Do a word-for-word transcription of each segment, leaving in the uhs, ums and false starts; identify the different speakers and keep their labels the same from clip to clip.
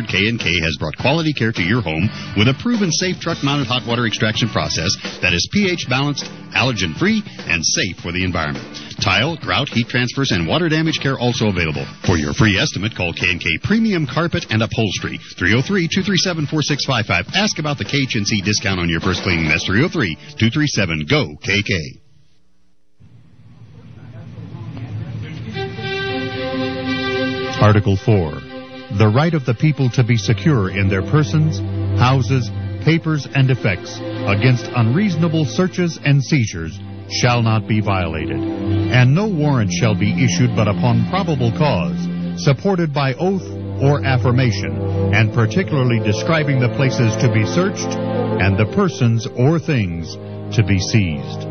Speaker 1: K and K has brought quality care to your home with a proven safe truck-mounted hot water extraction process that is pH balanced, allergen-free, and safe for the environment. Tile, grout, heat transfers, and water damage care also available. For your free estimate, call K and K Premium Carpet and Upholstery, three oh three, two three seven, four six five five. Ask about the K H N C discount on your first cleaning. That's three oh three, two three seven, G O K K.
Speaker 2: Article four. The right of the people to be secure in their persons, houses, papers, and effects against unreasonable searches and seizures shall not be violated, and no warrant shall be issued but upon probable cause, supported by oath or affirmation, and particularly describing the places to be searched and the persons or things to be seized.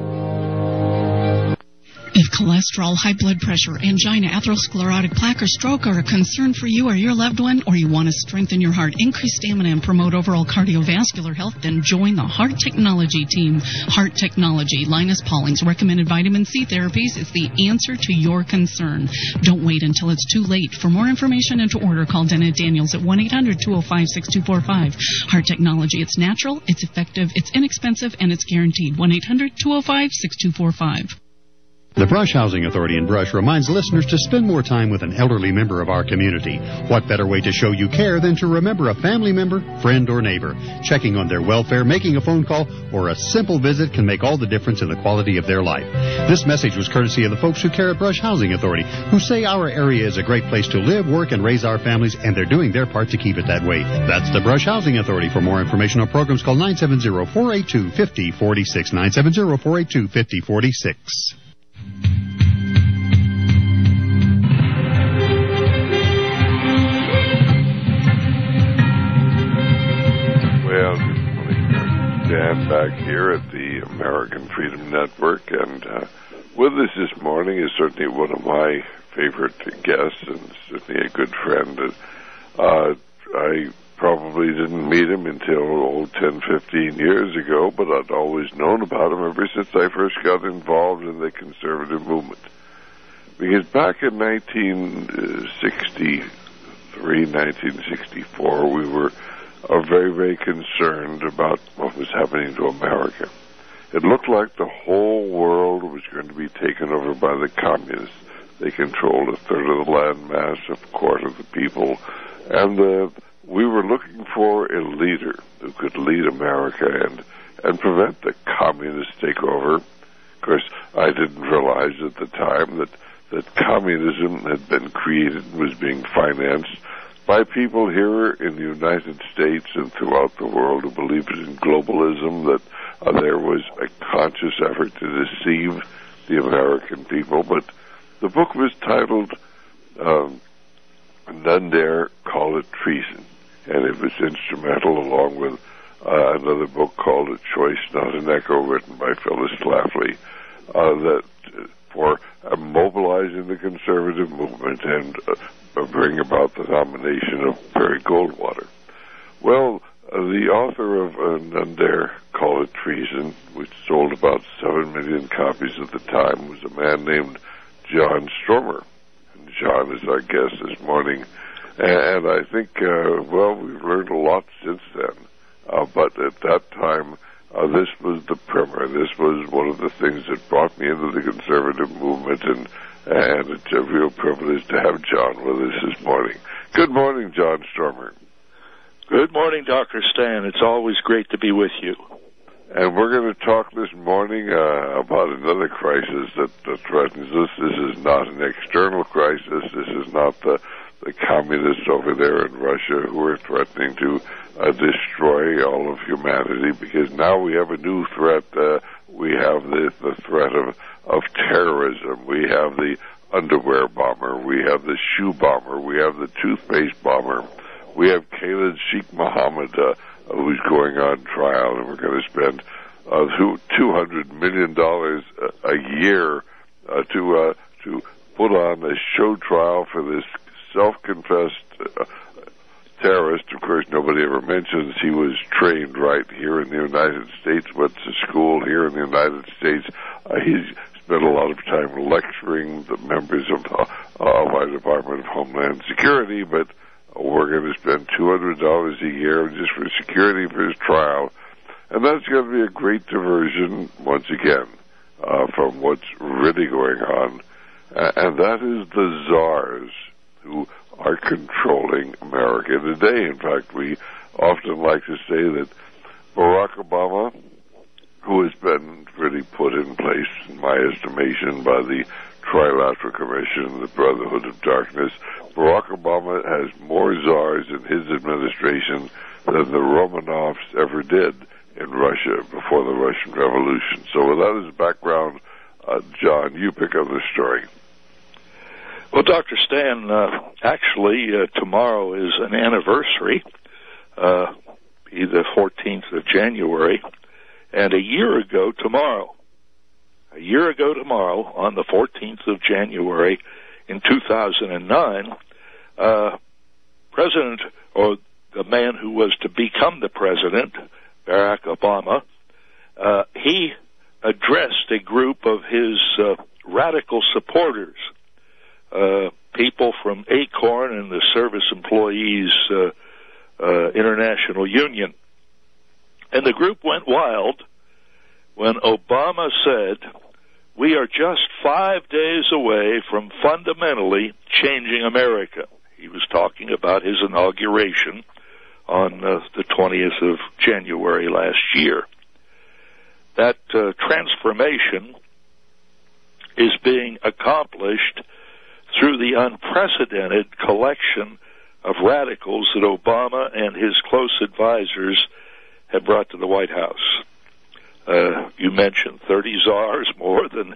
Speaker 3: If cholesterol, high blood pressure, angina, atherosclerotic plaque, or stroke are a concern for you or your loved one, or you want to strengthen your heart, increase stamina, and promote overall cardiovascular health, then join the Heart Technology team. Heart Technology, Linus Pauling's recommended vitamin C therapies is the answer to your concern. Don't wait until it's too late. For more information and to order, call Dennett Daniels at one eight hundred, two oh five, six two four five. Heart Technology, it's natural, it's effective, it's inexpensive, and it's guaranteed. one eight hundred, two oh five, six two four five.
Speaker 1: The Brush Housing Authority in Brush reminds listeners to spend more time with an elderly member of our community. What better way to show you care than to remember a family member, friend, or neighbor? Checking on their welfare, making a phone call, or a simple visit can make all the difference in the quality of their life. This message was courtesy of the folks who care at Brush Housing Authority, who say our area is a great place to live, work, and raise our families, and they're doing their part to keep it that way. That's the Brush Housing Authority. For more information on programs, call nine seven zero, four eight two, five zero four six, nine seven zero, four eight two, five zero four six.
Speaker 4: Well, good morning. Dan back here at the American Freedom Network, and uh, with us this morning is certainly one of my favorite guests and certainly a good friend. Uh, I probably didn't meet him until oh, ten, fifteen years ago, but I'd always known about him ever since I first got involved in the conservative movement. Because back in nineteen sixty-three, nineteen sixty-four, we were uh, very, very concerned about what was happening to America. It looked like the whole world was going to be taken over by the communists. They controlled a third of the land mass, a quarter of the people, and the we were looking for a leader who could lead America and, and prevent the communist takeover. Of course, I didn't realize at the time that, that communism had been created and was being financed by people here in the United States and throughout the world who believed in globalism, that uh, there was a conscious effort to deceive the American people. But the book was titled um, None Dare Call It Treason. And it was instrumental, along with uh, another book called A Choice, Not an Echo, written by Phyllis Schlafly, uh, that uh, for uh, mobilizing the conservative movement and uh, bring about the nomination of Barry Goldwater. Well, uh, the author of uh, None Dare Call It Treason, which sold about seven million copies at the time, was a man named John Stromer. And John is our guest this morning. And I think, uh, well, we've learned a lot since then. Uh, but at that time, uh, this was the primer. This was one of the things that brought me into the conservative movement, and, and it's a real privilege to have John with us this morning. Good morning, John Stromer.
Speaker 5: Good morning, Doctor Stan. It's always great to be with you.
Speaker 4: And we're going to talk this morning uh, about another crisis that, that threatens us. This is not an external crisis. This is not the the communists over there in Russia who are threatening to uh, destroy all of humanity, because now we have a new threat. Uh, we have the, the threat of, of terrorism. We have the underwear bomber. We have the shoe bomber. We have the toothpaste bomber. We have Khalid Sheikh Mohammed, uh, who's going on trial, and we're going to spend uh, two hundred million dollars a year uh, to uh, to put on a show trial for this self-confessed uh, terrorist. Of course, nobody ever mentions he was trained right here in the United States, went to school here in the United States. Uh, he's spent a lot of time lecturing the members of, uh, of our Department of Homeland Security, but we're going to spend two hundred dollars a year just for security for his trial. And that's going to be a great diversion, once again, uh, from what's really going on. Uh, and that is the czars who are controlling America today. In fact, we often like to say that Barack Obama, who has been really put in place, in my estimation, by the Trilateral Commission, the Brotherhood of Darkness, Barack Obama has more czars in his administration than the Romanovs ever did in Russia before the Russian Revolution. So with that as background, uh, John, you pick up the story.
Speaker 5: Well, Doctor Stan, uh, actually, uh, tomorrow is an anniversary, uh, the fourteenth of January, and a year ago tomorrow, a year ago tomorrow, on the fourteenth of January in two thousand nine, uh, President, or the man who was to become the president, Barack Obama, uh, he addressed a group of his uh, radical supporters, uh, people from ACORN and the Service Employees uh, uh, International Union. And the group went wild when Obama said, "We are just five days away from fundamentally changing America." He was talking about his inauguration on uh, the twentieth of January last year. That uh, transformation is being accomplished through the unprecedented collection of radicals that Obama and his close advisors have brought to the White House. Uh, you mentioned thirty czars, more than...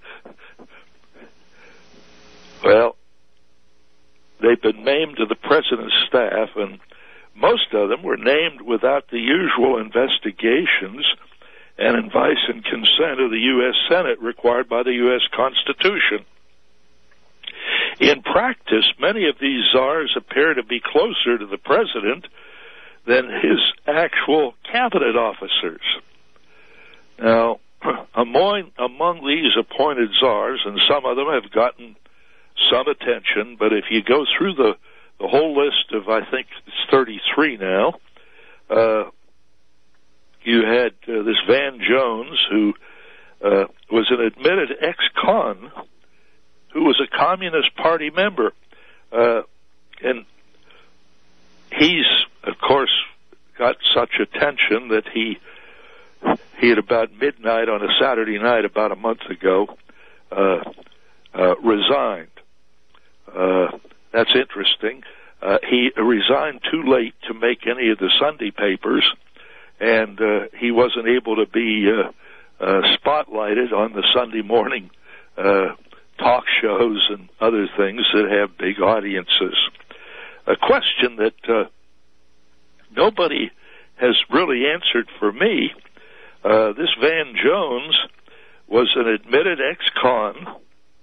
Speaker 5: well, they've been named to the president's staff, and most of them were named without the usual investigations and advice and consent of the U S Senate required by the U S Constitution. In practice, many of these czars appear to be closer to the president than his actual cabinet officers. Now, among, among these appointed czars, and some of them have gotten some attention, but if you go through the, the whole list of, I think it's thirty-three now, uh, you had uh, this Van Jones, who uh, was an admitted ex-con, who was a Communist Party member. Uh, and he's, of course, got such attention that he, he at about midnight on a Saturday night about a month ago, uh, uh, resigned. Uh, that's interesting. Uh, he resigned too late to make any of the Sunday papers, and uh, he wasn't able to be uh, uh, spotlighted on the Sunday morning uh, talk shows and other things that have big audiences. A question that uh, nobody has really answered for me. Uh, this Van Jones was an admitted ex-con.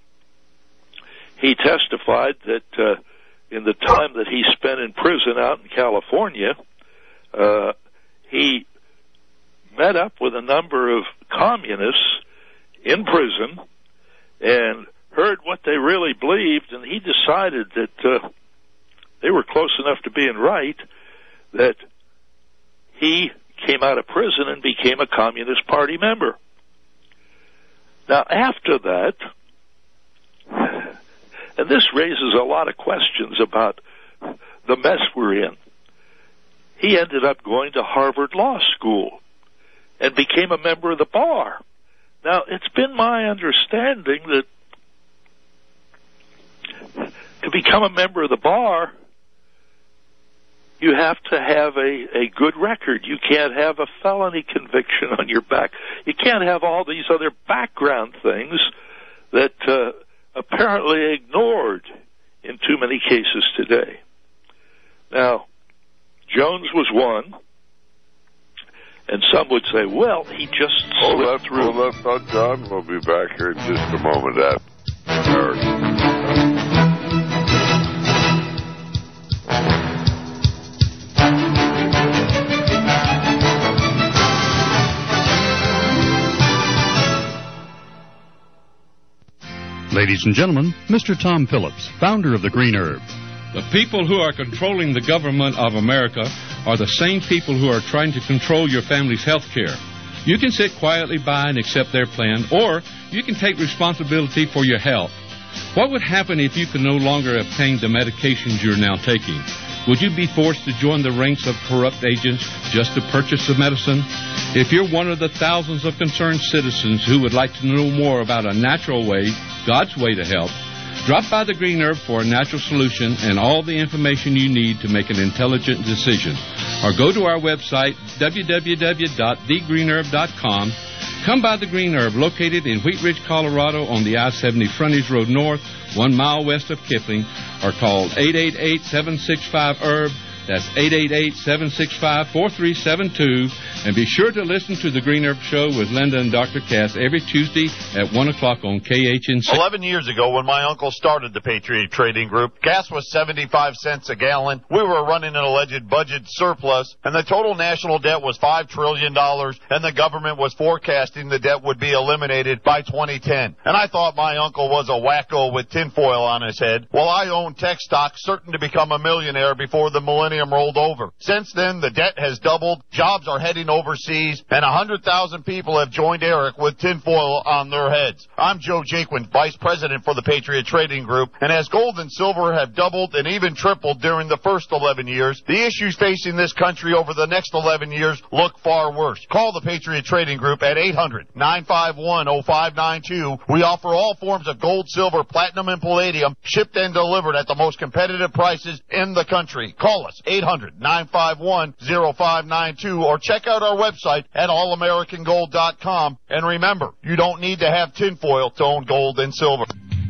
Speaker 5: He testified that uh, in the time that he spent in prison out in California, uh, he met up with a number of communists in prison and heard what they really believed, and he decided that uh, they were close enough to being right that he came out of prison and became a Communist Party member. Now, after that, and this raises a lot of questions about the mess we're in, he ended up going to Harvard Law School and became a member of the bar. Now, it's been my understanding that to become a member of the bar, you have to have a, a good record. You can't have a felony conviction on your back. You can't have all these other background things that uh, apparently ignored in too many cases today. Now, Jones was one, and some would say, well, he just
Speaker 4: hold that through. Hold that thought, John. We'll be back here in just a moment at American.
Speaker 1: Ladies and gentlemen, Mister Tom Phillips, founder of the Green Herb.
Speaker 6: The people who are controlling the government of America are the same people who are trying to control your family's health care. You can sit quietly by and accept their plan, or you can take responsibility for your health. What would happen if you could no longer obtain the medications you're now taking? Would you be forced to join the ranks of corrupt agents just to purchase the medicine? If you're one of the thousands of concerned citizens who would like to know more about a natural way, God's way to help, drop by the Green Herb for a natural solution and all the information you need to make an intelligent decision. Or go to our website, w w w dot the green herb dot com. Come by the Green Herb, located in Wheat Ridge, Colorado, on the I seventy Frontage Road North, one mile west of Kipling, or call eight eight eight, seven six five, herb. That's eight eight eight, seven six five, four three seven two. And be sure to listen to the Green Herb Show with Linda and Doctor Cass every Tuesday at one o'clock on K H N C.
Speaker 7: Eleven years ago, when my uncle started the Patriot Trading Group, gas was seventy-five cents a gallon. We were running an alleged budget surplus, and the total national debt was five trillion dollars, and the government was forecasting the debt would be eliminated by twenty ten. And I thought my uncle was a wacko with tinfoil on his head. Well, I owned tech stock, certain to become a millionaire before the millennium rolled over. Since then, the debt has doubled, jobs are heading overseas, and one hundred thousand people have joined Eric with tinfoil on their heads. I'm Joe Jaquin, Vice President for the Patriot Trading Group, and as gold and silver have doubled and even tripled during the first eleven years, the issues facing this country over the next eleven years look far worse. Call the Patriot Trading Group at eight hundred, nine five one, oh five nine two. We offer all forms of gold, silver, platinum, and palladium, shipped and delivered at the most competitive prices in the country. Call us, eight hundred, nine five one, oh five nine two, or check out our website at all american gold dot com. And remember, you don't need to have tinfoil to own gold and silver.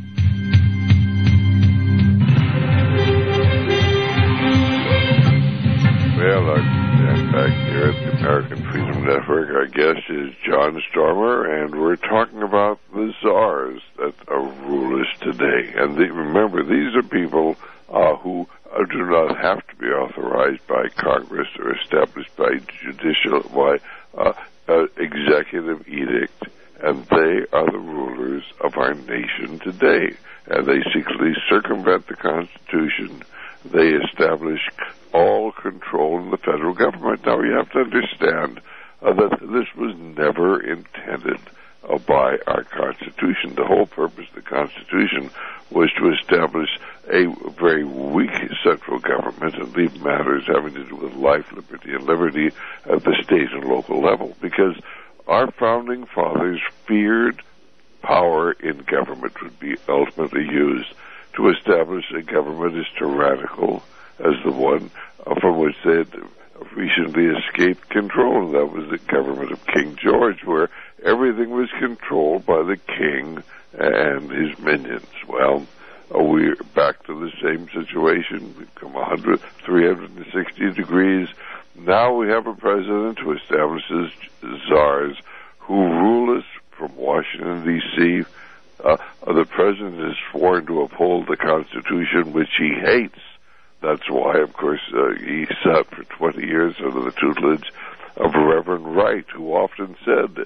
Speaker 4: Well, I'm back here at the American Freedom Network. Our guest is John Stormer, and we're talking about the czars that are rulers today. And the, remember, these are people uh, who uh, do not have to be authorized by Congress or established by judicial, by uh, uh, executive edict, and they are the rulers of our nation today. And they secretly circumvent the Constitution. They establish all control in the federal government. Now, you have to understand uh, that this was never intended uh, by our Constitution. The whole purpose of the Constitution was to establish a very weak central government and leave matters having to do with life, liberty, and liberty at the state and local level, because our founding fathers feared power in government would be ultimately used to establish a government as tyrannical as the one uh, from which they had recently escaped control. And that was the government of King George, where everything was controlled by the king and his minions. Well, uh, we're back to the same situation. We've come one hundred, three hundred sixty degrees. Now we have a president who establishes czars who rule us from Washington, D C Uh, the president is sworn to uphold the Constitution, which he hates. That's why, of course, uh, he sat for twenty years under the tutelage of Reverend Wright, who often said,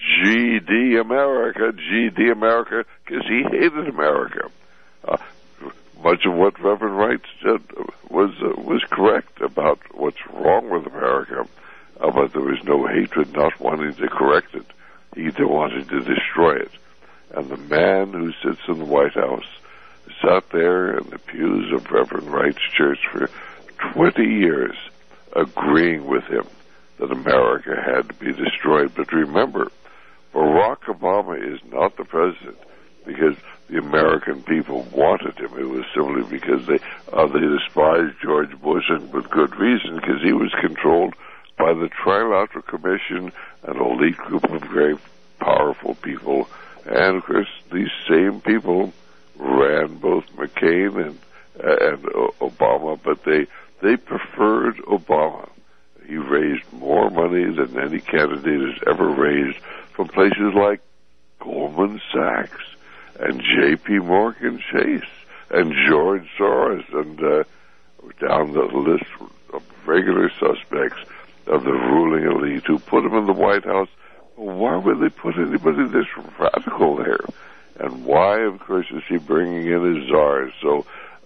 Speaker 4: G D America, G D America, because he hated America. Uh, much of what Reverend Wright said was uh, was correct about what's wrong with America, uh, but there was no hatred, not wanting to correct it. He wanted to destroy it. And the man who sits in the White House sat there in the pews of Reverend Wright's church for twenty years, agreeing with him that America had to be destroyed. But remember, Barack Obama is not the president because the American people wanted him. It was simply because they uh, they despised George Bush, and with good reason, because he was controlled by the Trilateral Commission, an elite group of very powerful people. And, of course, these same people ran both McCain and, uh, and uh, Obama, but they, they preferred Obama. He raised more money than any candidate has ever raised from places like Goldman Sachs and J P Morgan Chase and George Soros, and uh, down the list of regular suspects of the ruling elite who put him in the White House. Why would they put anybody this radical there? And why, of course, is he bringing in his czars? So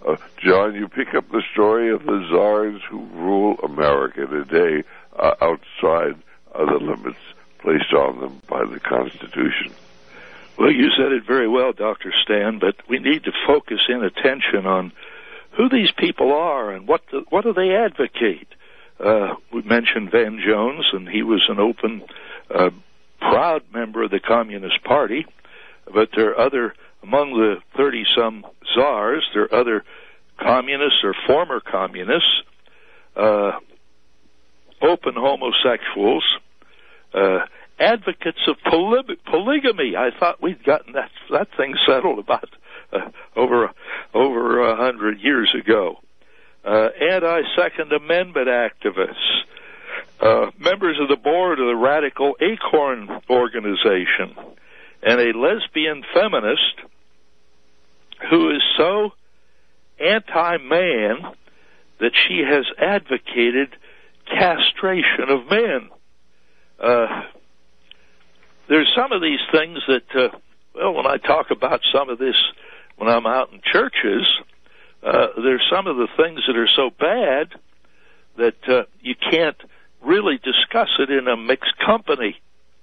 Speaker 4: Uh, John, you pick up the story of the czars who rule America today uh, outside of the limits placed on them by the Constitution.
Speaker 5: Well, you said it very well, Doctor Stan, but we need to focus in attention on who these people are and what the, what do they advocate. Uh, we mentioned Van Jones, and he was an open, uh, proud member of the Communist Party, but there are other, among the thirty-some czars, there are other communists or former communists, uh, open homosexuals, uh, advocates of poly- polygamy. I thought we'd gotten that that thing settled about uh, over over a hundred years ago. Uh, anti-Second Amendment activists, uh, members of the board of the radical Acorn organization, and a lesbian feminist who is so anti-man that she has advocated castration of men. Uh, there's some of these things that, uh, well, when I talk about some of this when I'm out in churches, uh, there's some of the things that are so bad that uh, you can't really discuss it in a mixed company.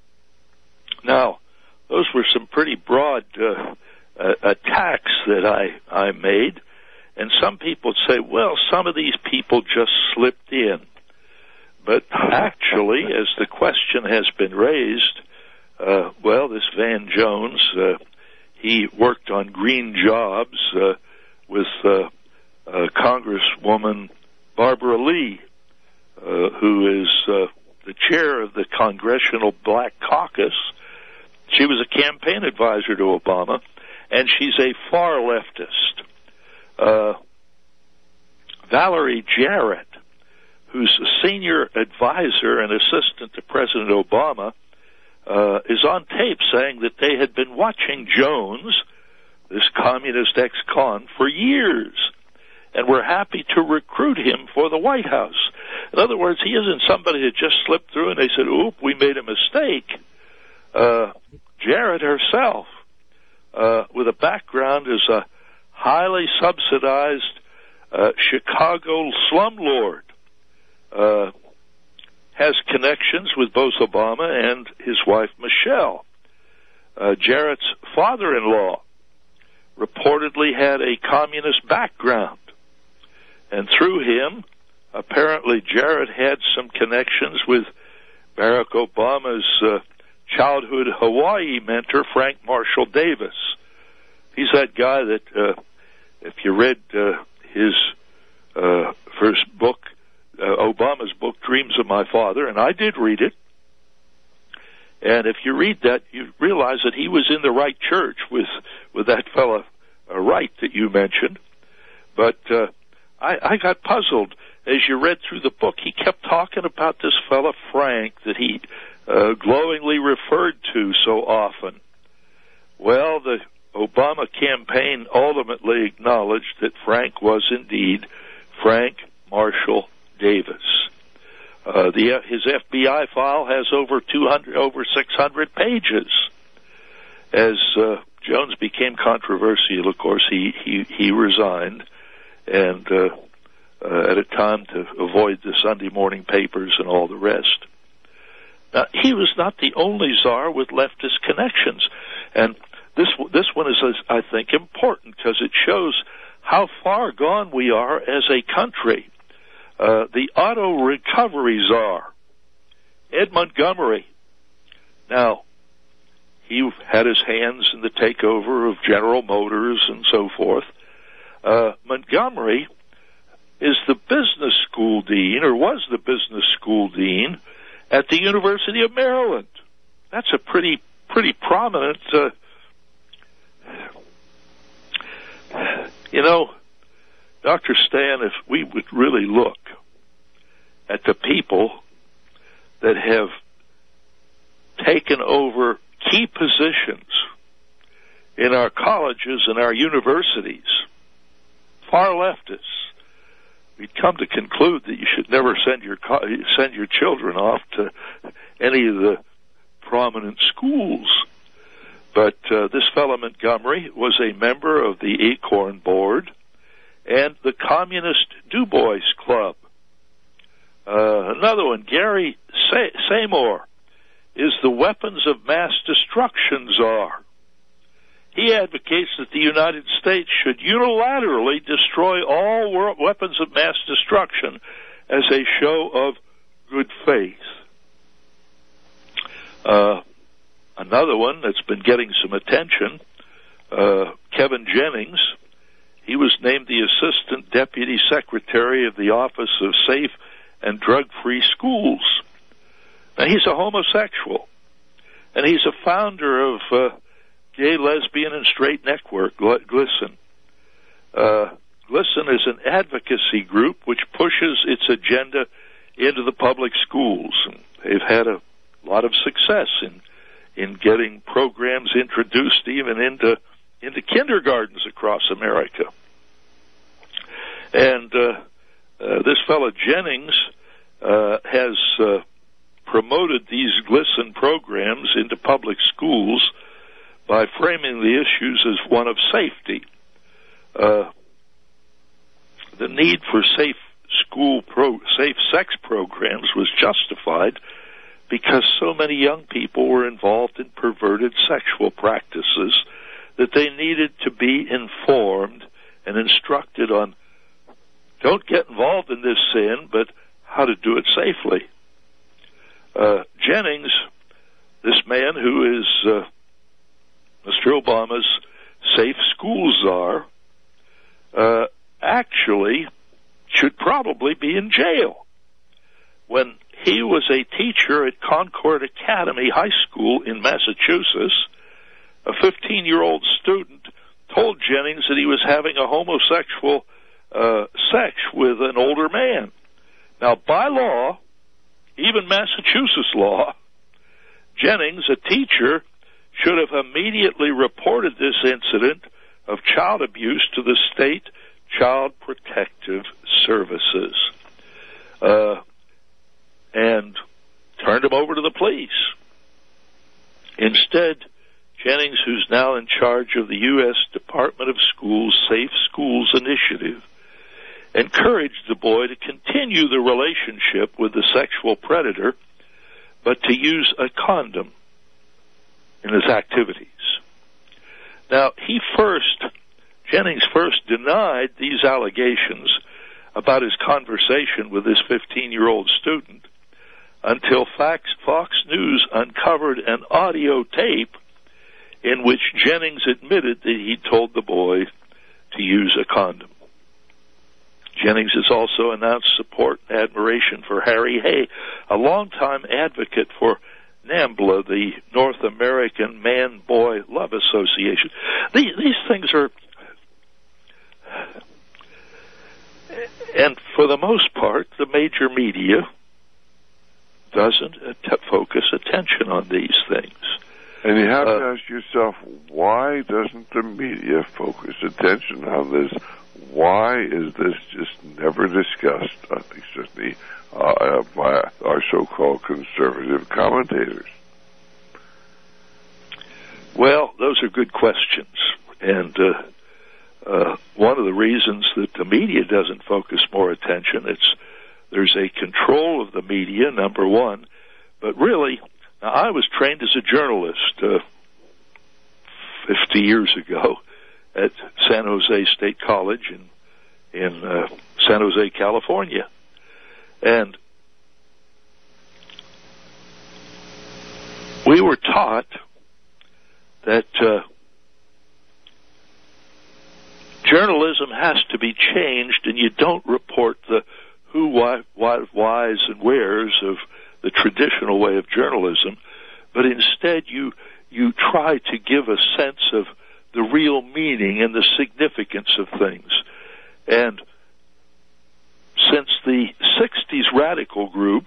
Speaker 5: Now, those were some pretty broad uh, uh, attacks that I, I made, and some people say, well, some of these people just slipped in. But actually, as the question has been raised, uh, well, this Van Jones, uh, he worked on green jobs uh, with uh, uh, Congresswoman Barbara Lee, uh, who is uh, the chair of the Congressional Black Caucus. She was a campaign advisor to Obama, and she's a far leftist. Uh, Valerie Jarrett, who's a senior advisor and assistant to President Obama, uh, is on tape saying that they had been watching Jones, this communist ex-con, for years, and were happy to recruit him for the White House. In other words, he isn't somebody that just slipped through and they said, oop, we made a mistake. Uh, Jarrett herself, uh, with a background as a highly subsidized uh, Chicago slumlord, uh, has connections with both Obama and his wife, Michelle. Uh, Jarrett's father-in-law reportedly had a communist background, and through him, apparently Jarrett had some connections with Barack Obama's uh, childhood Hawaii mentor, Frank Marshall Davis. He's that guy that, uh, if you read uh, his uh, first book, uh, Obama's book, Dreams of My Father, and I did read it, and if you read that, you realize that he was in the right church with, with that fellow uh, Wright that you mentioned. But uh, I, I got puzzled. As you read through the book, he kept talking about this fellow Frank that he uh, glowingly referred to so often. Well, the Obama campaign ultimately acknowledged that Frank was indeed Frank Marshall Davis. Uh, the, his F B I file has over two hundred, over six hundred pages. As uh, Jones became controversial, of course, he he, he resigned, and uh, uh, at a time to avoid the Sunday morning papers and all the rest. Now, he was not the only czar with leftist connections, and this this one is, I think, important because it shows how far gone we are as a country. Uh, the auto recovery czar, Ed Montgomery. Now, he had his hands in the takeover of General Motors and so forth. Uh, Montgomery is the business school dean, or was the business school dean, at the University of Maryland. That's a pretty, pretty prominent, uh, you know, Doctor Stan, if we would really look at the people that have taken over key positions in our colleges and our universities, far leftists, we'd come to conclude that you should never send your send your children off to any of the prominent schools. But uh, this fellow Montgomery was a member of the Acorn board, and the Communist Du Bois Club. Uh, another one, Gary Say- Seymour, is the weapons of mass destruction czar. He advocates that the United States should unilaterally destroy all world weapons of mass destruction as a show of good faith. Uh, another one that's been getting some attention, uh, Kevin Jennings. He was named the Assistant Deputy Secretary of the Office of Safe and Drug-Free Schools. Now, he's a homosexual, and he's a founder of uh, Gay, Lesbian, and Straight Network, GLSEN. Uh, GLSEN is an advocacy group which pushes its agenda into the public schools. And they've had a lot of success in in getting programs introduced even into into kindergartens across America. And uh, uh, this fellow Jennings uh, has uh, promoted these GLSEN programs into public schools by framing the issues as one of safety. Uh, the need for safe school, pro, safe sex programs was justified because so many young people were involved in perverted sexual practices that they needed to be informed and instructed on, don't get involved in this sin, but how to do it safely. Uh, Jennings, this man who is uh, Mister Obama's safe school czar, uh, actually should probably be in jail. When he was a teacher at Concord Academy High School in Massachusetts, a fifteen-year-old student told Jennings that he was having a homosexual uh, sex with an older man. Now, by law, even Massachusetts law, Jennings, a teacher, should have immediately reported this incident of child abuse to the state Child Protective Services uh, and turned him over to the police. Instead, Jennings, who's now in charge of the U S Department of Schools Safe Schools Initiative, encouraged the boy to continue the relationship with the sexual predator, but to use a condom in his activities. Now, he first, Jennings first denied these allegations about his conversation with this fifteen-year-old student until Fox, Fox News uncovered an audio tape in which Jennings admitted that he told the boy to use a condom. Jennings has also announced support and admiration for Harry Hay, a longtime advocate for NAMBLA, the North American Man-Boy Love Association. These, these things are, and for the most part, the major media doesn't att- focus attention on these things.
Speaker 4: And you have
Speaker 5: uh,
Speaker 4: to ask yourself, why doesn't the media focus attention on this? Why is this just never discussed, I think, certainly uh, by our so-called conservative commentators?
Speaker 5: Well, those are good questions. And uh, uh, one of the reasons that the media doesn't focus more attention, it's there's a control of the media, number one. But really, now I was trained as a journalist uh, fifty years ago at San Jose State College in in uh, San Jose, California, and we were taught that uh, journalism has to be changed, and you don't report the who, why, why, whys, and wheres of the traditional way of journalism, but instead you you try to give a sense of the real meaning and the significance of things. And since the sixties radical group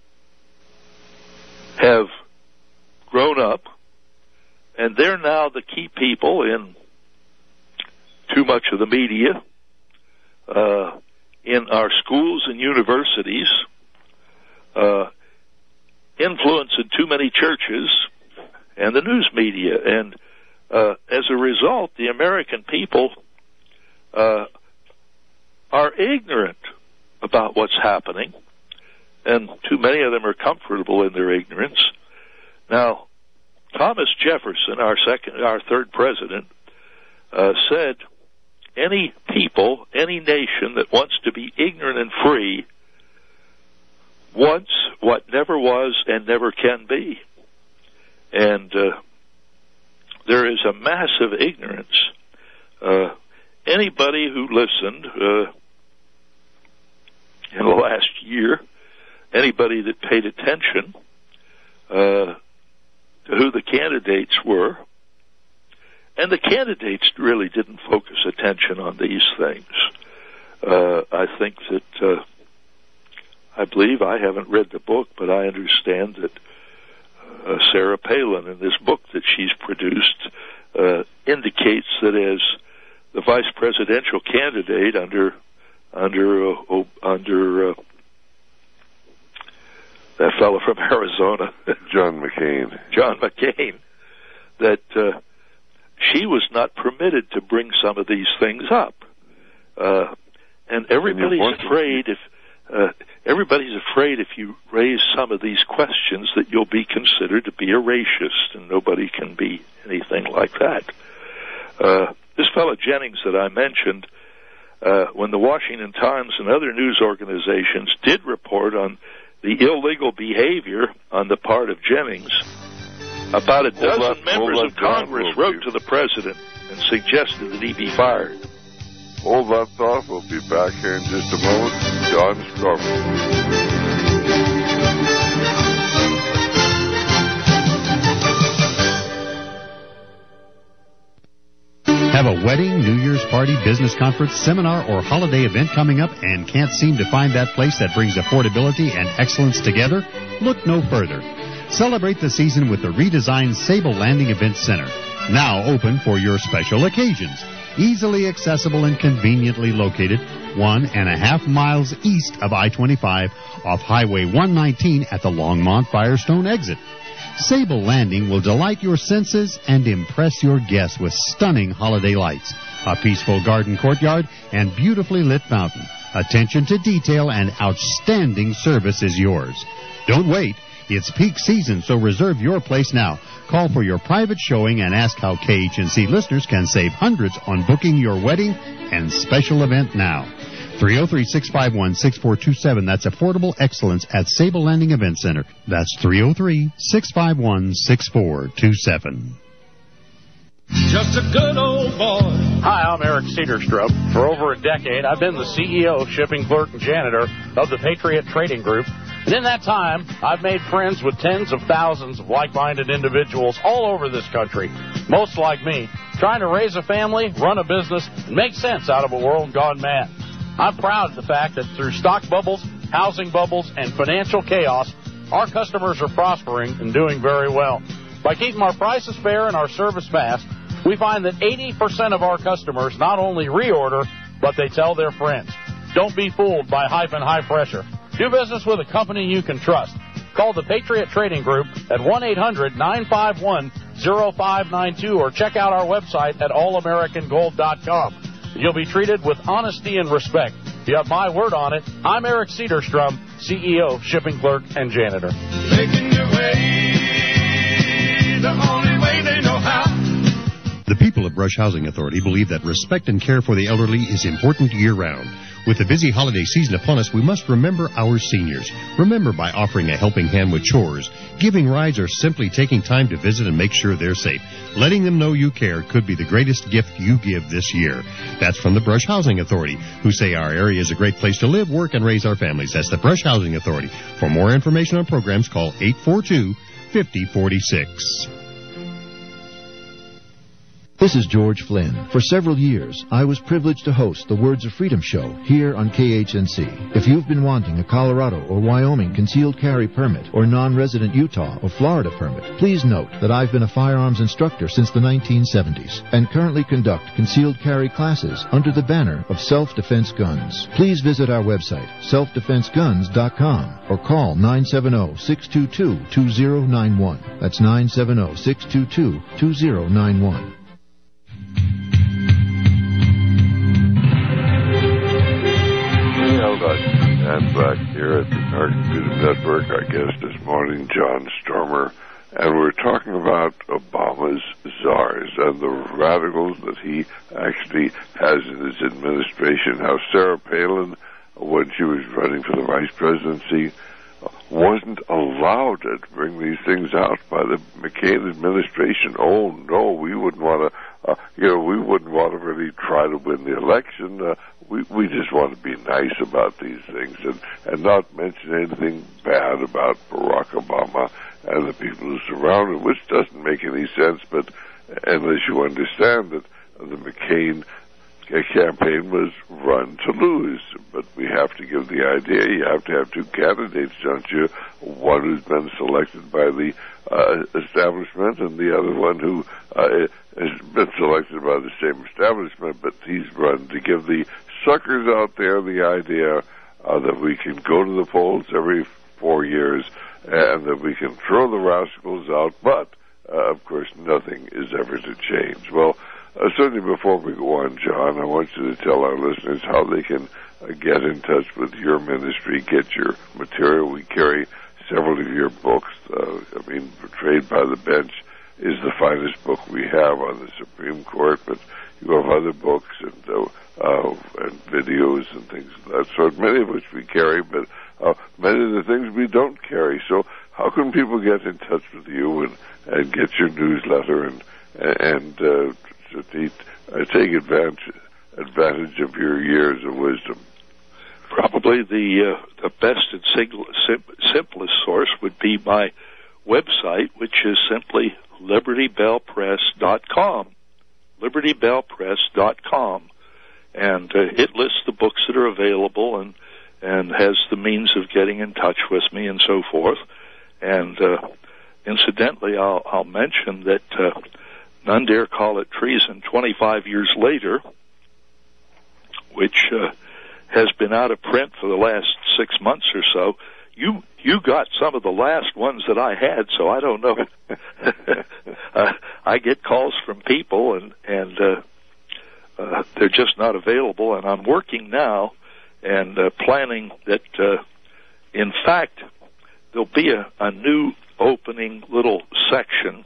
Speaker 5: have grown up, and they're now the key people in too much of the media, uh, in our schools and universities, uh, influence in too many churches, and the news media. And uh, as a result, the American people uh, are ignorant about what's happening, and too many of them are comfortable in their ignorance. Now, Thomas Jefferson, our second, our third president, uh, said, any people, any nation that wants to be ignorant and free wants what never was and never can be. And uh, there is a massive ignorance. Uh, anybody who listened uh, in the last year, anybody that paid attention uh, to who the candidates were, and the candidates really didn't focus attention on these things. Uh, I think that, uh, I believe, I haven't read the book, but I understand that uh, Sarah Palin, in this book that she's produced, uh, indicates that as the vice presidential candidate under under uh, under uh, that fellow from Arizona,
Speaker 4: John McCain,
Speaker 5: John McCain, that uh, she was not permitted to bring some of these things up, uh, and everybody's
Speaker 4: and
Speaker 5: afraid if uh, everybody's afraid if you raise some of these questions that you'll be considered to be a racist, and nobody can be anything like that. Uh, this fellow Jennings that I mentioned, uh, when the Washington Times and other news organizations did report on the illegal behavior on the part of Jennings, about a dozen
Speaker 4: hold
Speaker 5: members
Speaker 4: hold
Speaker 5: of Congress
Speaker 4: thought,
Speaker 5: wrote to the president and suggested that he be fired.
Speaker 4: Hold that thought. We'll be back here in just a moment. John Scarver.
Speaker 1: Have a wedding, New Year's party, business conference, seminar, or holiday event coming up and can't seem to find that place that brings affordability and excellence together? Look no further. Celebrate the season with the redesigned Sable Landing Event Center, now open for your special occasions. Easily accessible and conveniently located one and a half miles east of I twenty-five off Highway one nineteen at the Longmont Firestone exit. Sable Landing will delight your senses and impress your guests with stunning holiday lights, a peaceful garden courtyard, and beautifully lit fountain. Attention to detail and outstanding service is yours. Don't wait. It's peak season, so reserve your place now. Call for your private showing and ask how K H N C listeners can save hundreds on booking your wedding and special event now. three oh three, six five one, six four two seven. That's affordable excellence at Sable Landing Event Center. That's three oh three, six five one, six four two seven.
Speaker 8: Just a good old boy.
Speaker 9: Hi, I'm Eric Cedarstrup. For over a decade, I've been the C E O, shipping clerk, and janitor of the Patriot Trading Group. And in that time, I've made friends with tens of thousands of like-minded individuals all over this country, most like me, trying to raise a family, run a business, and make sense out of a world gone mad. I'm proud of the fact that through stock bubbles, housing bubbles, and financial chaos, our customers are prospering and doing very well. By keeping our prices fair and our service fast, we find that eighty percent of our customers not only reorder, but they tell their friends. Don't be fooled by hype and high pressure. Do business with a company you can trust. Call the Patriot Trading Group at one eight hundred, nine five one, oh five nine two or check out our website at all american gold dot com. You'll be treated with honesty and respect. You have my word on it. I'm Eric Cedarstrom, C E O, shipping clerk, and janitor.
Speaker 8: Making your way the only way they know how.
Speaker 1: The people of Brush Housing Authority believe that respect and care for the elderly is important year-round. With the busy holiday season upon us, we must remember our seniors. Remember by offering a helping hand with chores, giving rides, or simply taking time to visit and make sure they're safe. Letting them know you care could be the greatest gift you give this year. That's from the Brush Housing Authority, who say our area is a great place to live, work, and raise our families. That's the Brush Housing Authority. For more information on programs, call eight four two, five oh four six.
Speaker 10: This is George Flynn. For several years, I was privileged to host the Words of Freedom show here on K H N C. If you've been wanting a Colorado or Wyoming concealed carry permit or non-resident Utah or Florida permit, please note that I've been a firearms instructor since the nineteen seventies and currently conduct concealed carry classes under the banner of Self-Defense Guns. Please visit our website, self defense guns dot com, or call nine seven zero, six two two, two zero nine one. That's nine seven zero, six two two, two zero nine one.
Speaker 4: Well, uh, and back here at the American Freedom Network, our guest this morning, John Stormer, and we're talking about Obama's czars and the radicals that he actually has in his administration, how Sarah Palin, when she was running for the vice presidency, wasn't allowed to bring these things out by the McCain administration. Oh, no, we wouldn't want to, uh, you know, we wouldn't want to really try to win the election. Uh, we, we just want to be nice about these things and, and not mention anything bad about Barack Obama and the people who surround him, which doesn't make any sense, but unless you understand that the McCain campaign was run to lose. But we have to give the idea, you have to have two candidates, don't you? One who's been selected by the uh, establishment and the other one who uh, has been selected by the same establishment, but he's run to give the suckers out there the idea uh, that we can go to the polls every four years and that we can throw the rascals out, but, uh, of course, nothing is ever to change. Well, Uh, certainly before we go on, John, I want you to tell our listeners how they can uh, get in touch with your ministry, get your material. We carry several of your books. Uh, I mean, Betrayed by the Bench is the finest book we have on the Supreme Court, but you have other books and, uh, uh, and videos and things of that sort, many of which we carry, but uh, many of the things we don't carry. So how can people get in touch with you and, and get your newsletter and, and uh, to uh, take advantage, advantage of your years of wisdom?
Speaker 5: Probably the uh, the best and sing- sim- simplest source would be my website, which is simply liberty bell press dot com. liberty bell press dot com. And uh, it lists the books that are available and, and has the means of getting in touch with me and so forth. And uh, incidentally, I'll, I'll mention that uh, None Dare Call It Treason twenty-five years later, which uh, has been out of print for the last six months or so. You you got some of the last ones that I had, so I don't know. uh, I get calls from people, and, and uh, uh, they're just not available, and I'm working now and uh, planning that, uh, in fact, there'll be a, a new opening little section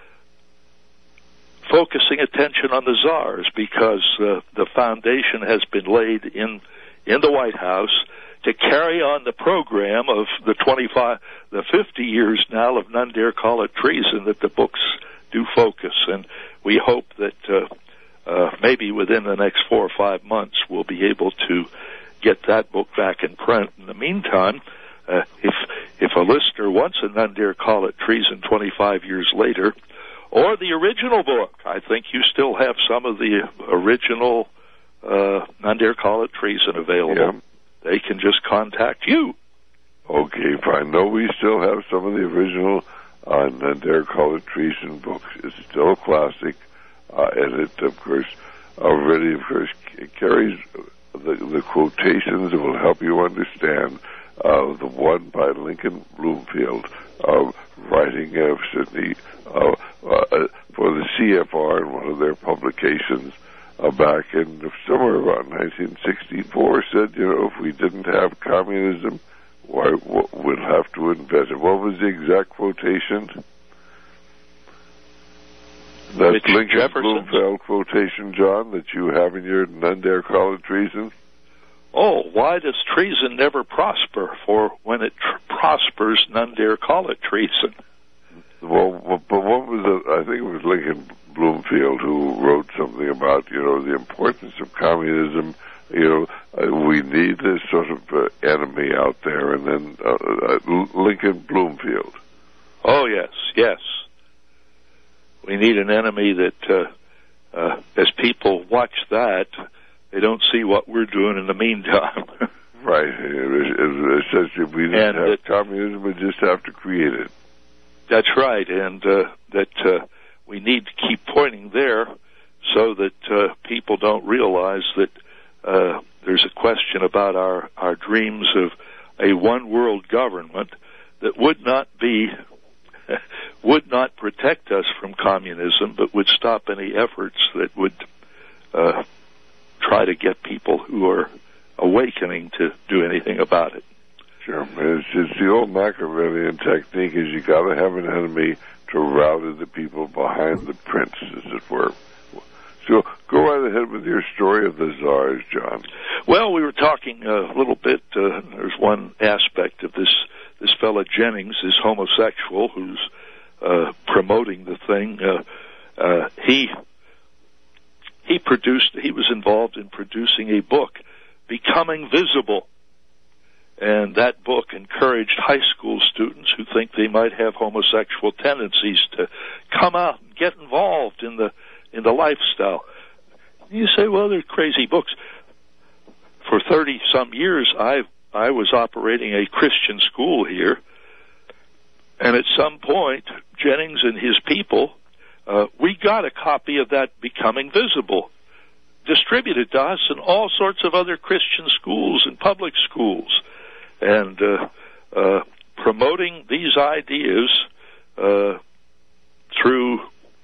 Speaker 5: focusing attention on the czars, because uh, the foundation has been laid in in the White House to carry on the program of the twenty-five, the fifty years now of None Dare Call It Treason that the books do focus. And we hope that uh, uh, maybe within the next four or five months we'll be able to get that book back in print. In the meantime, uh, if if a listener wants a None Dare Call It Treason twenty-five years later, or the original book, I think you still have some of the original uh, None Dare Call It Treason available.
Speaker 4: Yeah.
Speaker 5: They can just contact you.
Speaker 4: Okay, fine. No, we still have some of the original uh, None Dare Call It Treason books. It's still a classic, uh, and it, of course, already, of course, c- carries the, the quotations that will help you understand. Uh, the one by Lincoln Bloomfield, uh, writing uh, certainly uh, uh, for the C F R in one of their publications uh, back in somewhere around nineteen sixty-four, said, you know, if we didn't have communism, why we'll have to invent it. What was the exact quotation? That's
Speaker 5: Which
Speaker 4: Lincoln
Speaker 5: Jefferson's?
Speaker 4: Bloomfield quotation, John, that you have in your None Dare Call It Treason?
Speaker 5: Oh, why does treason never prosper? For when it tr- prospers, none dare call it treason.
Speaker 4: Well, but what was it? I think it was Lincoln Bloomfield who wrote something about, you know, the importance of communism. You know, uh, we need this sort of uh, enemy out there, and then uh, uh, Lincoln Bloomfield.
Speaker 5: Oh, yes, yes. We need an enemy that, uh, uh, as people watch that, they don't see what we're doing in the meantime.
Speaker 4: Right. Essentially, we didn't have
Speaker 5: it,
Speaker 4: communism, we just have to create it.
Speaker 5: That's right, and uh, that uh, we need to keep pointing there so that uh, people don't realize that uh, there's a question about our, our dreams of a one-world government that would not be, would not protect us from communism, but would stop any efforts that would uh, try to get people who are awakening to do anything about it.
Speaker 4: Sure. It's, it's the old Machiavellian technique is you got to have an enemy to rally the people behind the prince, as it were. So go right ahead with your story of the czars, John.
Speaker 5: Well, we were talking a little bit. Uh, there's one aspect of this this fellow Jennings, this homosexual who's uh, promoting the thing. Uh, uh, he he produced. He was involved in producing a book, Becoming Visible, and that book encouraged high school students who think they might have homosexual tendencies to come out and get involved in the in the lifestyle. You say, well, they're crazy books. For thirty-some years, I I was operating a Christian school here, and at some point, Jennings and his people, uh, we got a copy of that Becoming Visible, distributed to us in all sorts of other Christian schools and public schools, and uh, uh, promoting these ideas uh, through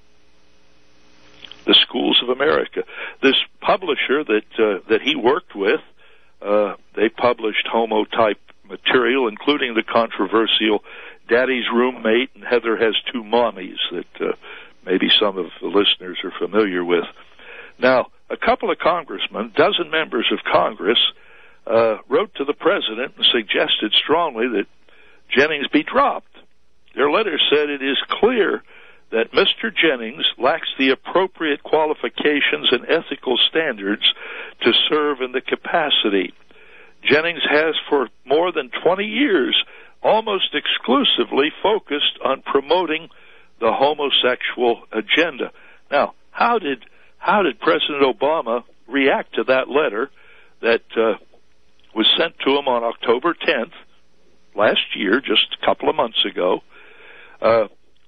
Speaker 5: the schools of America. This publisher that uh, that he worked with, uh, they published homo-type material, including the controversial Daddy's Roommate and Heather Has Two Mommies that uh, maybe some of the listeners are familiar with. Now, a couple of congressmen, dozen members of Congress, uh, wrote to the president and suggested strongly that Jennings be dropped. Their letter said it is clear that Mister Jennings lacks the appropriate qualifications and ethical standards to serve in the capacity. Jennings has for more than twenty years almost exclusively focused on promoting the homosexual agenda. Now, how did how did President Obama react to that letter that uh, was sent to him on October tenth last year, just a couple of months ago? Uh,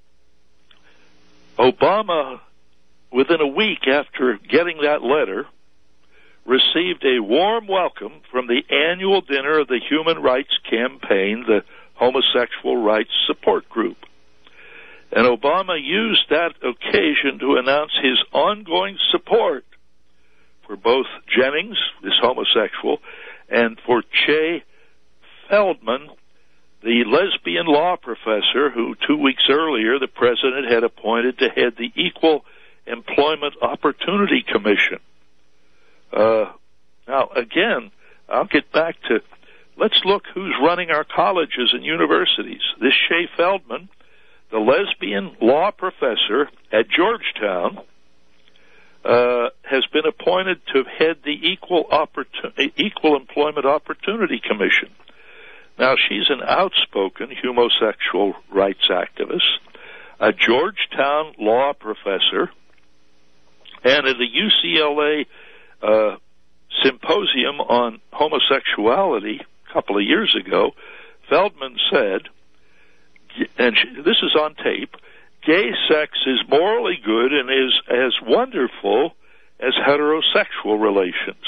Speaker 5: Obama, within a week after getting that letter, received a warm welcome from the annual dinner of the Human Rights Campaign, the Homosexual Rights Support Group. And Obama used that occasion to announce his ongoing support for both Jennings, this homosexual, and for Che Feldman, the lesbian law professor who two weeks earlier the president had appointed to head the Equal Employment Opportunity Commission. Uh, now, again, I'll get back to, let's look who's running our colleges and universities. This Che Feldman, the lesbian law professor at Georgetown, uh, has been appointed to head the Equal, Opportun- Equal Employment Opportunity Commission. Now, she's an outspoken homosexual rights activist, a Georgetown law professor, and at the U C L A uh, symposium on homosexuality a couple of years ago, Feldman said, and she, this is on tape, gay sex is morally good and is as wonderful as heterosexual relations.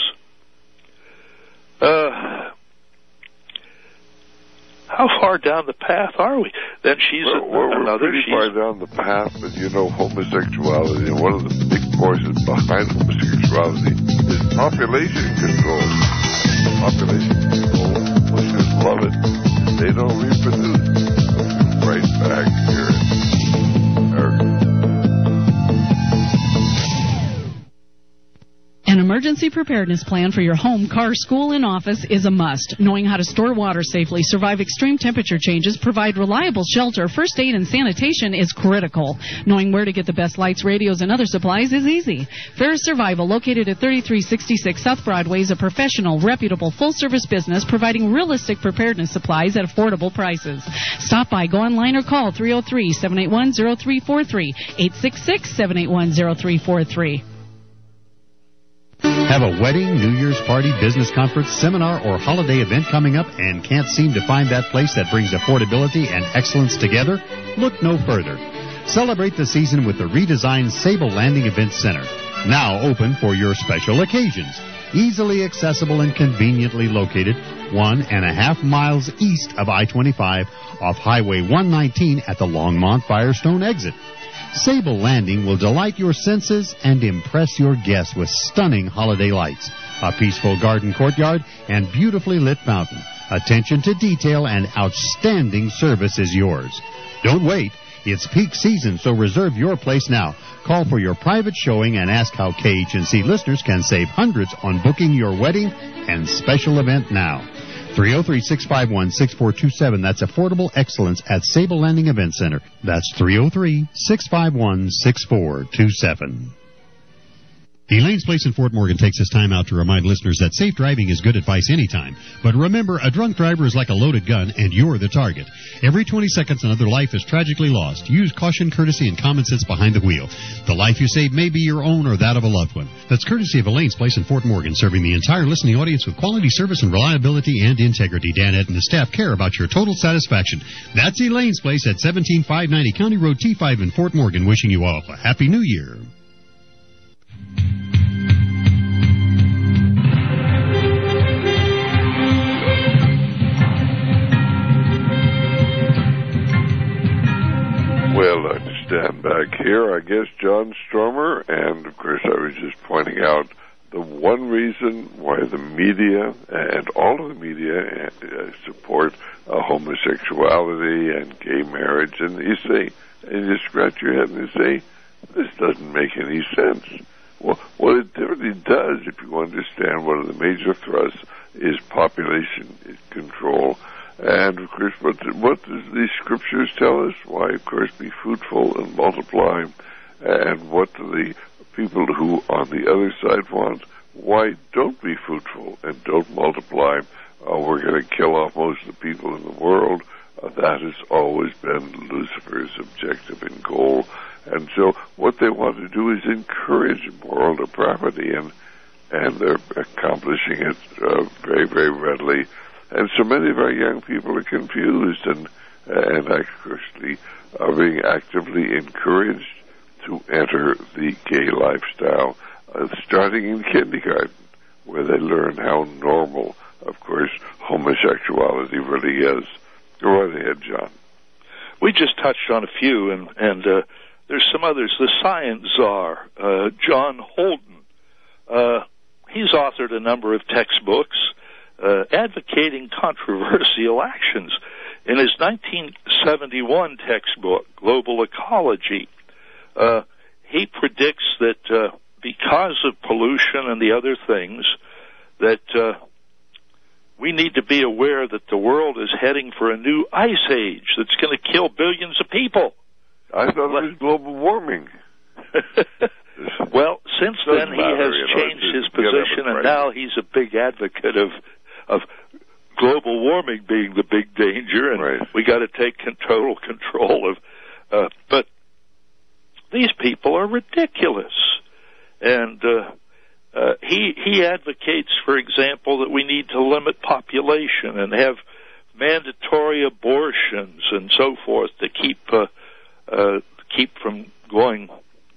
Speaker 5: Uh... How far down the path are we? Then she's
Speaker 4: well, well,
Speaker 5: a, another.
Speaker 4: We're pretty
Speaker 5: she's,
Speaker 4: far down the path, but you know, homosexuality, and one of the big forces behind homosexuality is population control. Population control. Muslims love it. They don't reproduce. Right back here in America.
Speaker 3: An emergency preparedness plan for your home, car, school, and office is a must. Knowing how to store water safely, survive extreme temperature changes, provide reliable shelter, first aid, and sanitation is critical. Knowing where to get the best lights, radios, and other supplies is easy. Ferris Survival, located at thirty-three sixty-six South Broadway, is a professional, reputable, full-service business providing realistic preparedness supplies at affordable prices. Stop by, go online, or call three oh three, seven eight one, oh three four three, eight six six, seven eight one, oh three four three.
Speaker 1: Have a wedding, New Year's party, business conference, seminar, or holiday event coming up and can't seem to find that place that brings affordability and excellence together? Look no further. Celebrate the season with the redesigned Sable Landing Event Center, now open for your special occasions. Easily accessible and conveniently located one and a half miles east of I twenty-five off Highway one nineteen at the Longmont Firestone exit. Sable Landing will delight your senses and impress your guests with stunning holiday lights, a peaceful garden courtyard, and beautifully lit fountain. Attention to detail and outstanding service is yours. Don't wait. It's peak season, so reserve your place now. Call for your private showing and ask how K H N C listeners can save hundreds on booking your wedding and special event now. three oh three, six five one, six four two seven. That's Affordable Excellence at Sable Landing Event Center. That's three oh three, six five one, six four two seven. Elaine's Place in Fort Morgan takes this time out to remind listeners that safe driving is good advice anytime. But remember, a drunk driver is like a loaded gun, and you're the target. Every twenty seconds, another life is tragically lost. Use caution, courtesy, and common sense behind the wheel. The life you save may be your own or that of a loved one. That's courtesy of Elaine's Place in Fort Morgan, serving the entire listening audience with quality service and reliability and integrity. Dan Ed and the staff care about your total satisfaction. That's Elaine's Place at seventeen five ninety County Road T five in Fort Morgan, wishing you all a Happy New Year.
Speaker 4: Well, I stand back here, I guess, John Stromer, and of course I was just pointing out the one reason why the media and all of the media uh, support uh, homosexuality and gay marriage, and you say, and you scratch your head and you say, this doesn't make any sense. Well, what it really does, if you understand one of the major thrusts, is population control. And, of course, what, what does these scriptures tell us? Why, of course, be fruitful and multiply. And what do the people who on the other side want? Why don't be fruitful and don't multiply? Uh, we're going to kill off most of the people in the world. Uh, that has always been Lucifer's objective and goal. And so what they want to do is encourage moral depravity, and, and they're accomplishing it uh, very, very readily. And so many of our young people are confused and and actually are being actively encouraged to enter the gay lifestyle, uh, starting in kindergarten, where they learn how normal, of course, homosexuality really is. Go right ahead, John.
Speaker 5: We just touched on a few, and, and uh, there's some others. The science czar, uh, John Holden, uh, he's authored a number of textbooks Uh, advocating controversial actions. In his nineteen seventy-one textbook, Global Ecology, uh, he predicts that uh, because of pollution and the other things, that uh, we need to be aware that the world is heading for a new ice age that's going to kill billions of people.
Speaker 4: I thought it was global warming.
Speaker 5: Well, since then he
Speaker 4: matter,
Speaker 5: has
Speaker 4: you know,
Speaker 5: changed his position, and now he's a big advocate of of global warming being the big danger, and
Speaker 4: right.
Speaker 5: we got to take total control of. Uh, but these people are ridiculous, and uh, uh, he he advocates, for example, that we need to limit population and have mandatory abortions and so forth to keep uh, uh, keep from going.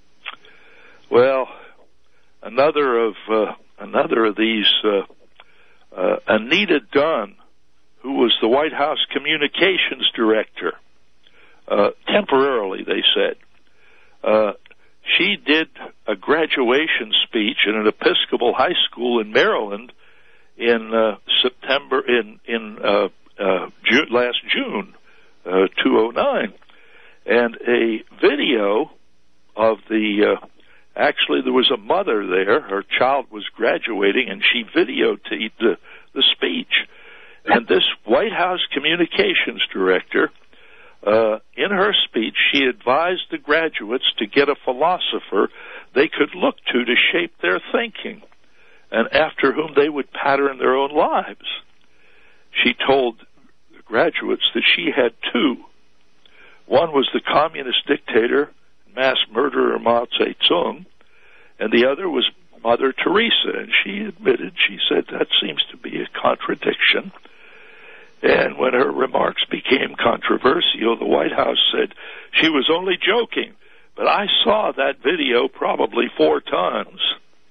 Speaker 5: Well, another of uh, another of these. Uh, Uh, Anita Dunn, who was the White House communications director, uh, temporarily, they said. Uh, she did a graduation speech in an Episcopal high school in Maryland in uh, September, in, in uh, uh, June, last June, uh, two thousand nine. And a video of the... Uh, Actually, there was a mother there. Her child was graduating, and she videotaped the, the speech. And this White House communications director, uh, in her speech, she advised the graduates to get a philosopher they could look to to shape their thinking, and after whom they would pattern their own lives. She told the graduates that she had two. One was the communist dictator, mass murderer Mao Zedong, and the other was Mother Teresa, and she admitted, she said, that seems to be a contradiction. And when her remarks became controversial, the White House said she was only joking, but I saw that video probably four times.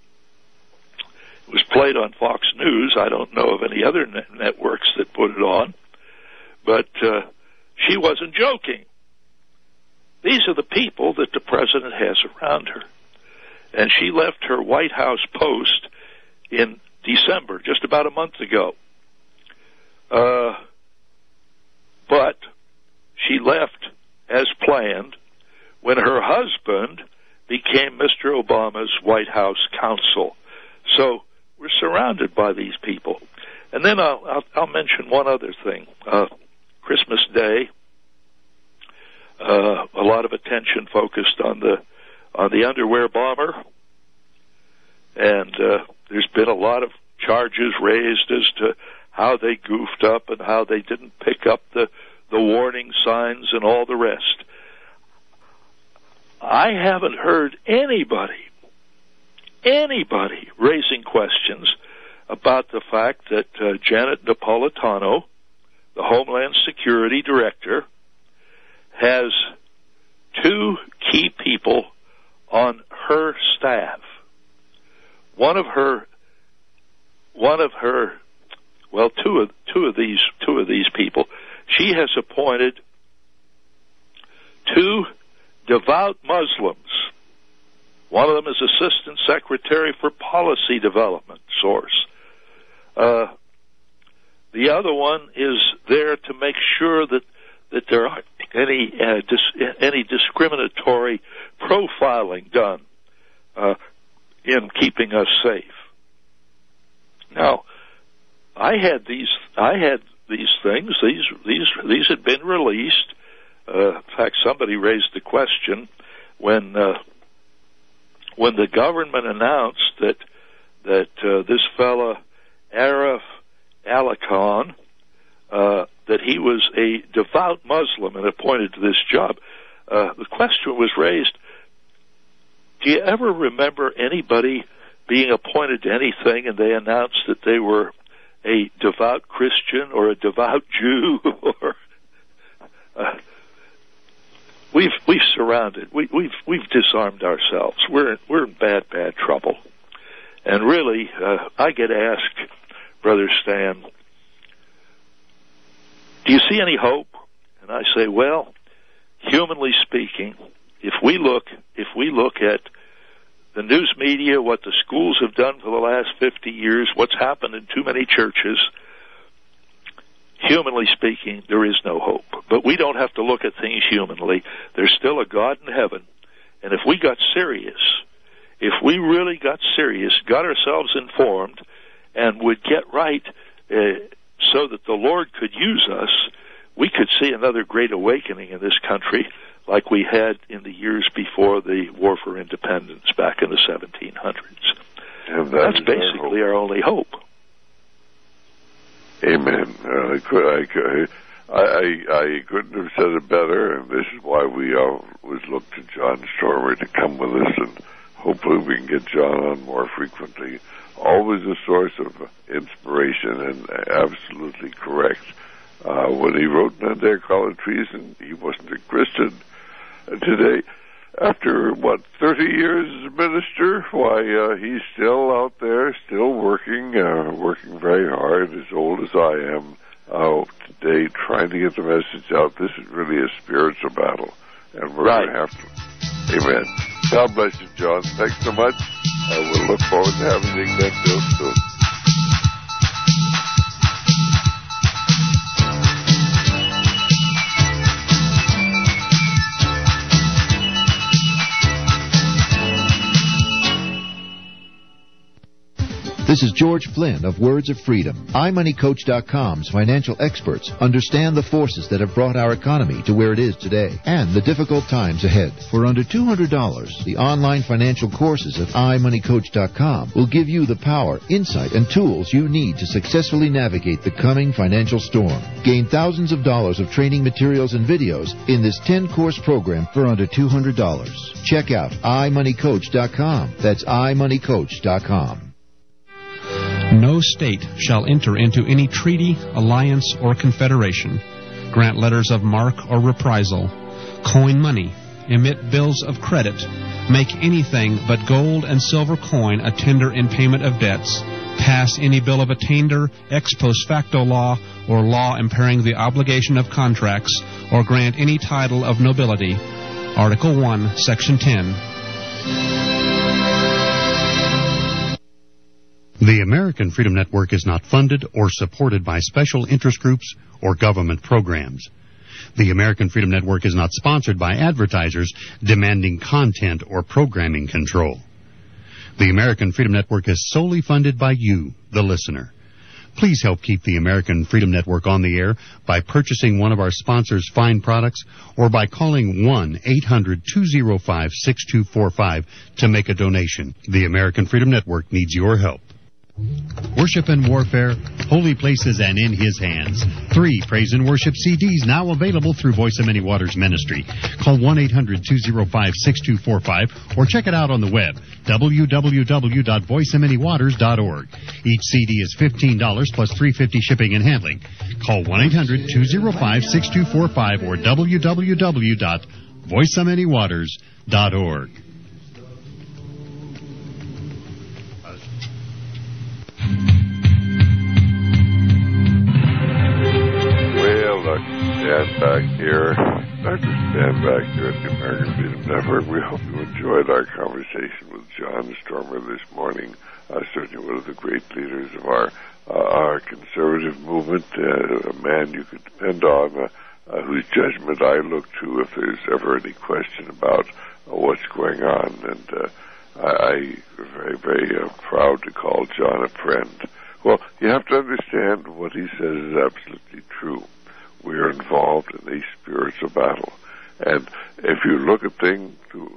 Speaker 5: It was played on Fox News. I don't know of any other net- networks that put it on, but uh, she wasn't joking. these are the people that the president has around her. And she left her White House post in December, just about a month ago. Uh, but she left as planned when her husband became Mister Obama's White House counsel. So we're surrounded by these people. And then I'll, I'll, I'll mention one other thing. Uh, Christmas Day, uh, a lot of attention focused on the on the underwear bomber, and uh, there's been a lot of charges raised as to how they goofed up and how they didn't pick up the the warning signs and all the rest. I haven't heard anybody, anybody raising questions about the fact that uh, Janet Napolitano, the Homeland Security Director, has two key people on her staff. One of her, one of her, well, two of two of these two of these people, she has appointed two devout Muslims. One of them is Assistant Secretary for Policy Development, source. Uh, the other one is there to make sure that, that there aren't any uh, dis- any discriminatory profiling done uh, in keeping us safe. Now, I had these I had these things. These these these had been released. Uh, in fact, somebody raised the question when uh, when the government announced that that uh, this fella Arif Alikhan, uh, that he was a devout Muslim and appointed to this job. Uh, the question was raised: do you ever remember anybody being appointed to anything and they announced that they were a devout Christian or a devout Jew? or uh, We've we've surrounded. We, we've we've disarmed ourselves. We're we're in bad bad trouble. And really, uh, I get asked, Brother Stan, do you see any hope? And I say, well, humanly speaking, if we look if we look at the news media, what the schools have done for the last fifty years, what's happened in too many churches, humanly speaking, there is no hope. But we don't have to look at things humanly. There's still a God in heaven. And if we got serious, if we really got serious, got ourselves informed, and would get right uh, so that the Lord could use us, we could see another great awakening in this country like we had in the years before the War for Independence back in the seventeen hundreds.
Speaker 4: And
Speaker 5: that's,
Speaker 4: that's
Speaker 5: basically our, our only hope.
Speaker 4: Amen. Uh, I, could, I, could, I, I, I couldn't have said it better, and this is why we always look to John Stormer to come with us, and hopefully we can get John on more frequently. Always a source of inspiration and absolutely correct. Uh, when he wrote Men Dare Call It Treason, he wasn't a Christian. And today, after, what, thirty years as a minister, why, uh, he's still out there, still working, uh, working very hard, as old as I am, uh, today, trying to get the message out. This is really a spiritual battle, and we're
Speaker 5: right.
Speaker 4: going to have to. Amen. God bless you, John. Thanks so much. Uh, we'll look forward to having you again real soon.
Speaker 10: This is George Flynn of Words of Freedom. i money coach dot com's financial experts understand the forces that have brought our economy to where it is today and the difficult times ahead. For under two hundred dollars, the online financial courses at i money coach dot com will give you the power, insight, and tools you need to successfully navigate the coming financial storm. Gain thousands of dollars of training materials and videos in this ten-course program for under two hundred dollars. Check out i money coach dot com. That's i money coach dot com.
Speaker 11: No state shall enter into any treaty, alliance, or confederation, grant letters of marque or reprisal, coin money, emit bills of credit, make anything but gold and silver coin a tender in payment of debts, pass any bill of attainder, ex post facto law, or law impairing the obligation of contracts, or grant any title of nobility, Article one, Section ten.
Speaker 1: The American Freedom Network is not funded or supported by special interest groups or government programs. The American Freedom Network is not sponsored by advertisers demanding content or programming control. The American Freedom Network is solely funded by you, the listener. Please help keep the American Freedom Network on the air by purchasing one of our sponsors' fine products or by calling one eight hundred two oh five six two four five to make a donation. The American Freedom Network needs your help. Worship and Warfare, Holy Places and In His Hands. Three Praise and Worship C Ds now available through Voice of Many Waters Ministry. Call one eight hundred two oh five six two four five or check it out on the web, w w w dot voice of many waters dot org. Each C D is fifteen dollars plus three dollars and fifty cents shipping and handling. Call one eight hundred two oh five six two four five or w w w dot voice of many waters dot org.
Speaker 4: Well, Doctor Stan back here. Doctor Stan back here at the American Freedom Network. We hope you enjoyed our conversation with John Stormer this morning. Uh, certainly one of the great leaders of our uh, our conservative movement, uh, a man you could depend on, uh, uh, whose judgment I look to if there's ever any question about uh, what's going on. And uh, I, I'm very, very uh, proud to call John a friend. Well, you have to understand what he says is absolutely true. We are involved in a spiritual battle. And if you look at things through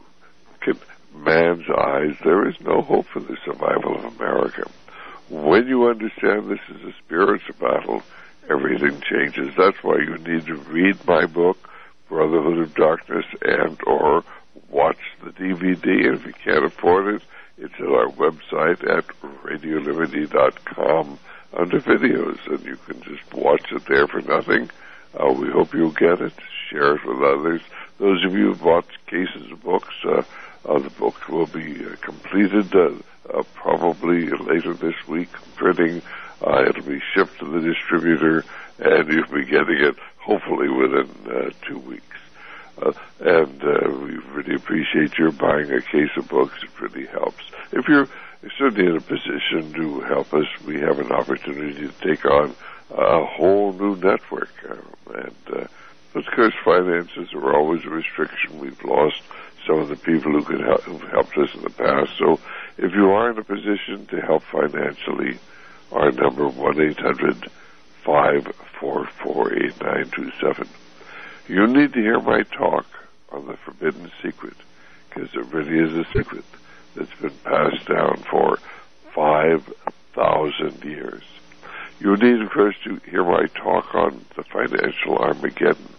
Speaker 4: man's eyes, there is no hope for the survival of America. When you understand this is a spiritual battle, everything changes. That's why you need to read my book, Brotherhood of Darkness, and or watch the D V D. And if you can't afford it, it's at our website at radio liberty dot com under videos, and you can just watch it there for nothing. Uh, we hope you'll get it. Share it with others. Those of you who bought cases of books, uh, uh, the book will be uh, completed uh, uh, probably later this week, printing. Uh, it'll be shipped to the distributor, and you'll be getting it hopefully within uh, two weeks. Uh, and uh, we really appreciate your buying a case of books. It really helps. If you're certainly in a position to help us, we have an opportunity to take on a whole new network. Uh, and uh, of course, finances are always a restriction. We've lost some of the people who could help, who've helped us in the past. So if you are in a position to help financially, our number one eight hundred five four four eight nine two seven. You need to hear my talk on the Forbidden Secret, because it really is a secret that's been passed down for five thousand years. You need, of course, to hear my talk on the financial Armageddon,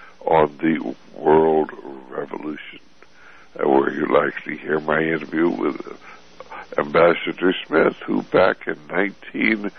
Speaker 4: on the world revolution, uh, where you'll actually hear my interview with uh, Ambassador Smith, who back in nineteen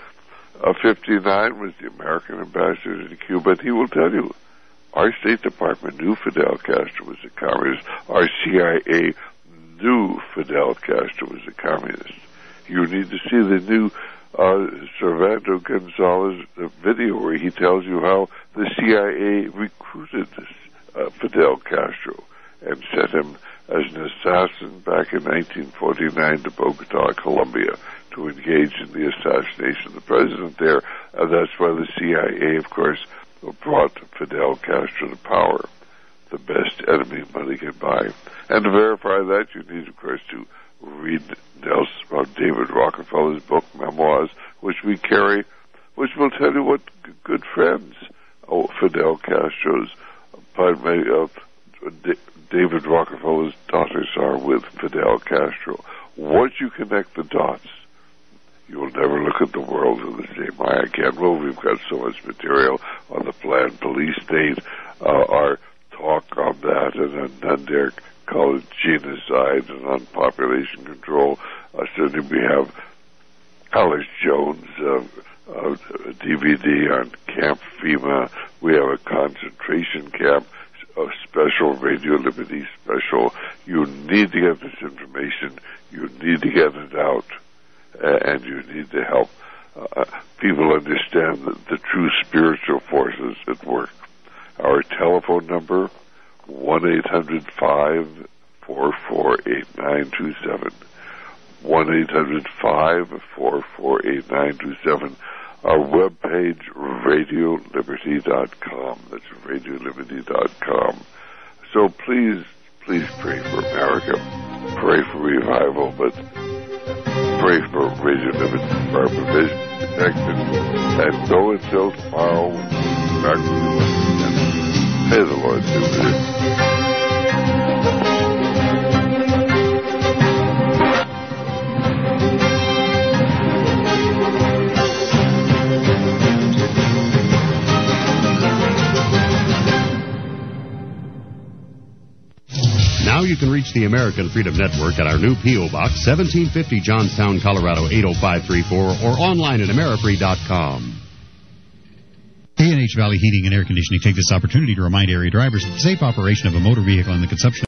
Speaker 4: fifty-nine was the American ambassador to Cuba, and he will tell you, our State Department knew Fidel Castro was a communist. Our C I A knew Fidel Castro was a communist. You need to see the new uh, Servando Gonzalez uh, video where he tells you how the C I A recruited uh, Fidel Castro and sent him as an assassin back in nineteen forty-nine to Bogota, Colombia, to engage in the assassination of the president there. And that's why the C I A, of course, brought Fidel Castro to power, the best enemy money can buy. And to verify that, you need, of course, to read Nelson, uh, David Rockefeller's book, Memoirs, which we carry, which will tell you what g- good friends oh, Fidel Castro's, pardon me, uh, D- David Rockefeller's daughters are with Fidel Castro. Once you connect the dots, you will never look at the world with the same eye again. Well, we've got so much material on the planned police state, uh, our talk on that, and on Nunderk College genocide, and on population control. Uh, certainly we have Alex Jones' uh, uh, D V D on Camp FEMA. We have a concentration camp, a special Radio Liberty special. You need to get this information. You need to get it out. Uh, and you need to help uh, people understand the, the true spiritual forces at work. Our telephone number, one eight hundred five four four eight nine two seven. one eight hundred five four four eight nine two seven. Our webpage, radio liberty dot com. That's radio liberty dot com. So please, please pray for America. Pray for revival, but pray for Radio Liberty, for our provision, protection, and go until tomorrow. Back to you. May the Lord be with you.
Speaker 1: Now you can reach the American Freedom Network at our new P O. Box, seventeen fifty Johnstown, Colorado, eight oh five three four, or online at amerifree dot com.
Speaker 12: A and H Valley Heating and Air Conditioning take this opportunity to remind area drivers that the safe operation of a motor vehicle and the consumption